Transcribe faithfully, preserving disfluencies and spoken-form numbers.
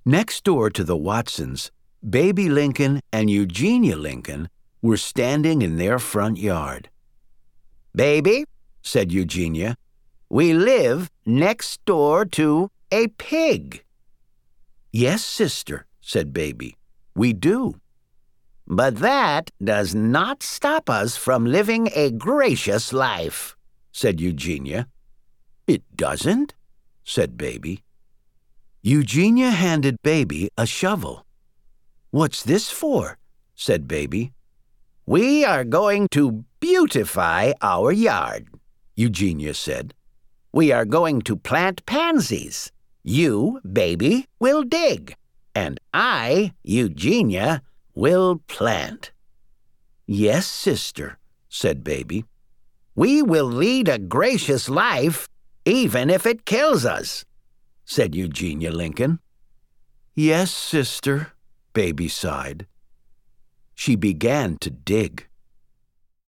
Next door to the Watsons, Baby Lincoln and Eugenia Lincoln were standing in their front yard. "Baby," said Eugenia, "we live next door to a pig." "Yes, sister," said Baby, "we do." "But that does not stop us from living a gracious life," said Eugenia. "It doesn't?" said Baby. Eugenia handed Baby a shovel. "What's this for?" said Baby. "We are going to beautify our yard," Eugenia said. "We are going to plant pansies. You, Baby, will dig, and I, Eugenia, will plant." "Yes, sister," said Baby. "We will lead a gracious life, even if it kills us," said Eugenia Lincoln. "Yes, sister," Baby sighed. She began to dig.